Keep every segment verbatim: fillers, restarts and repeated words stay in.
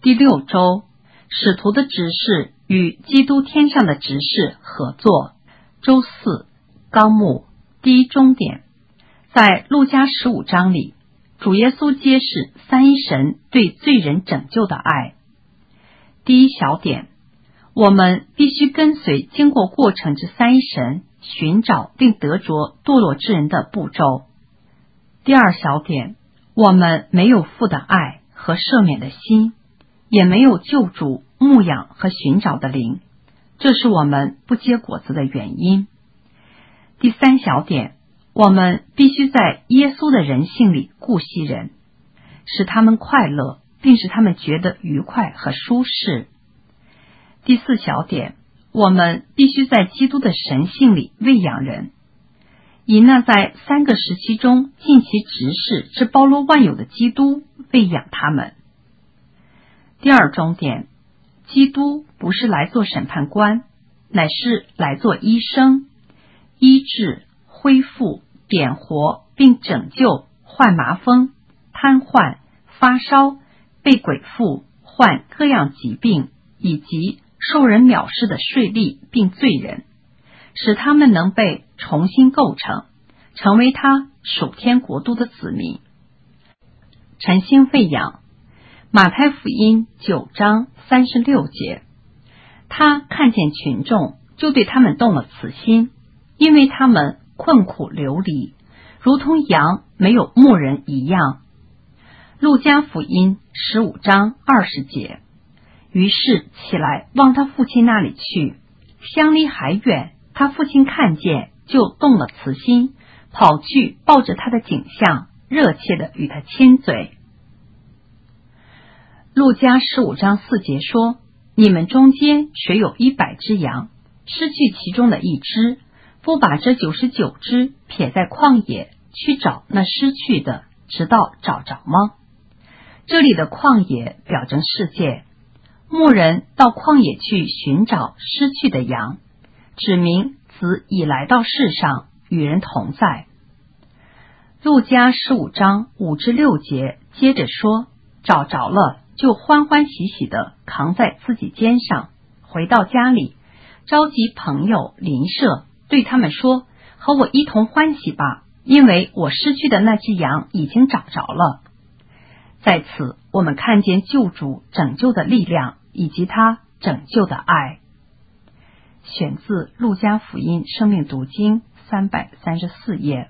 第六周，使徒的执事与基督天上的执事合作。周四，纲目第一中点，在路加十五章里，主耶稣揭示三一神对罪人拯救的爱。第一小点，我们必须跟随经过过程之三一神，寻找并得着堕落之人的步骤。第二小点，我们没有父的爱和赦免的心，也没有救主、牧养和寻找的灵，这是我们不结果子的原因。第三小点，我们必须在耶稣的人性里顾惜人，使他们快乐，并使他们觉得愉快和舒适。第四小点，我们必须在基督的神性里喂养人，以那在三个时期中尽其职事之包罗万有的基督喂养他们。第二中点，基督不是来做审判官，乃是来做医生，医治、恢复、点活并拯救患麻风、瘫痪、发烧、被鬼附、患各样疾病以及受人藐视的税吏并罪人，使他们能被重新构成，成为他属天国度的子民。晨星喂养，马太福音九章三十六节，他看见群众，就对他们动了慈心，因为他们困苦流离，如同羊没有牧人一样。路加福音十五章二十节，于是起来往他父亲那里去，相离还远，他父亲看见，就动了慈心，跑去抱着他的颈项，热切地与他亲嘴。路加十五章四节说，你们中间谁有一百只羊，失去其中的一只，不把这九十九只撇在旷野，去找那失去的，直到找着吗？这里的旷野表征世界，牧人到旷野去寻找失去的羊，指明子已来到世上，与人同在。路加十五章五至六节接着说，找着了，就欢欢喜喜地扛在自己肩上，回到家里，召集朋友邻舍，对他们说，和我一同欢喜吧，因为我失去的那只羊已经找着了。在此，我们看见救主拯救的力量以及他拯救的爱。选自路加福音生命读经三百三十四页。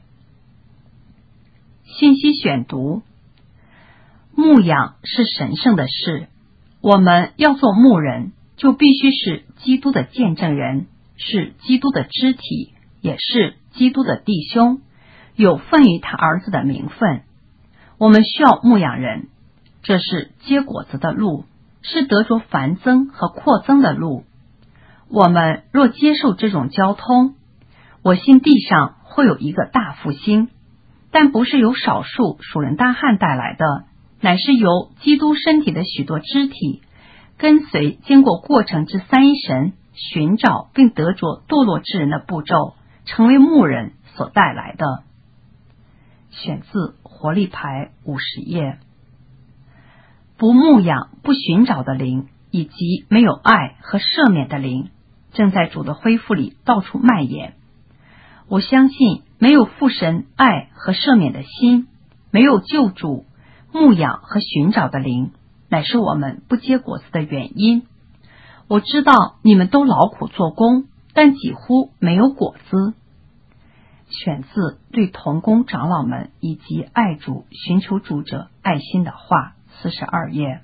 信息选读，牧养是神圣的事，我们要做牧人，就必须是基督的见证人，是基督的肢体，也是基督的弟兄，有份于他儿子的名分。我们需要牧养人，这是结果子的路，是得着繁增和扩增的路。我们若接受这种交通，我信地上会有一个大复兴，但不是由少数属人大汉带来的，乃是由基督身体的许多肢体跟随经过过程之三一神，寻找并得着堕落之人的步骤，成为牧人所带来的。选自活力牌五十页。不牧养、不寻找的灵，以及没有爱和赦免的灵，正在主的恢复里到处蔓延。我相信没有父神爱和赦免的心，没有救主、牧养和寻找的灵，乃是我们不结果子的原因。我知道你们都劳苦做工，但几乎没有果子。选自对同工长老们以及爱主、寻求主者爱心的话，四十二页。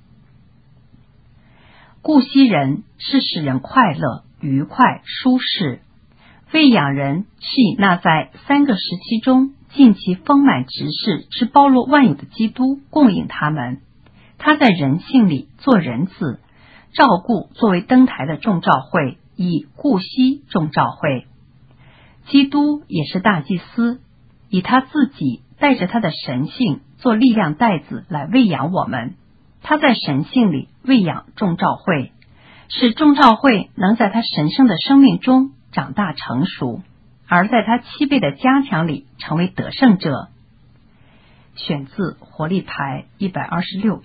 顾惜人是使人快乐、愉快、舒适，喂养人是以那在三个时期中尽其丰满职事之包罗万有的基督供应他们。他在人性里做人子，照顾作为灯台的众召会，以顾惜众召会。基督也是大祭司，以他自己带着他的神性做力量带子来喂养我们。他在神性里喂养众召会，使众召会能在他神圣的生命中长大成熟，而在他七倍的加强里成为得胜者。选自活力牌一百二十六页。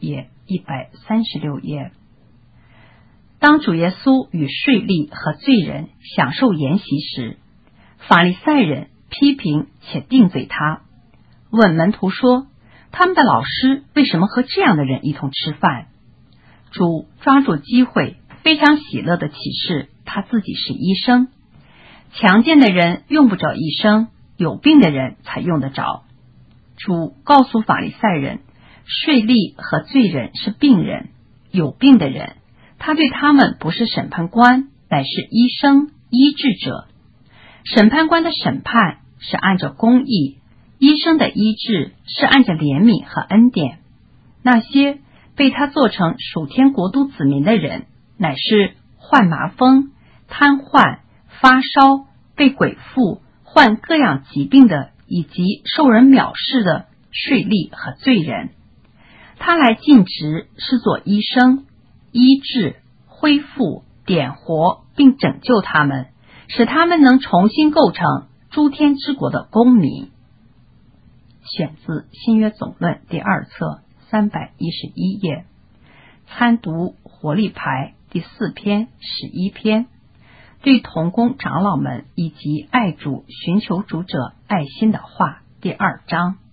一百三十六页。当主耶稣与税吏和罪人享受筵席时，法利赛人批评且定罪他，问门徒说，他们的老师为什么和这样的人一同吃饭？主抓住机会，非常喜乐地启示他自己是医生。强健的人用不着医生，有病的人才用得着。主告诉法利赛人，税吏和罪人是病人，有病的人，他对他们不是审判官，乃是医生、医治者。审判官的审判是按照公义，医生的医治是按照怜悯和恩典。那些被他做成属天国度子民的人，乃是患麻风、瘫痪、发烧、被鬼附、患各样疾病的，以及受人藐视的税吏和罪人。他来尽职是做医生，医治、恢复、点活并拯救他们，使他们能重新构成诸天之国的公民。选自新约总论第二册三百一十一页，参读活力牌第四篇十一篇，对同工长老们以及爱主寻求主者爱心的话第二章。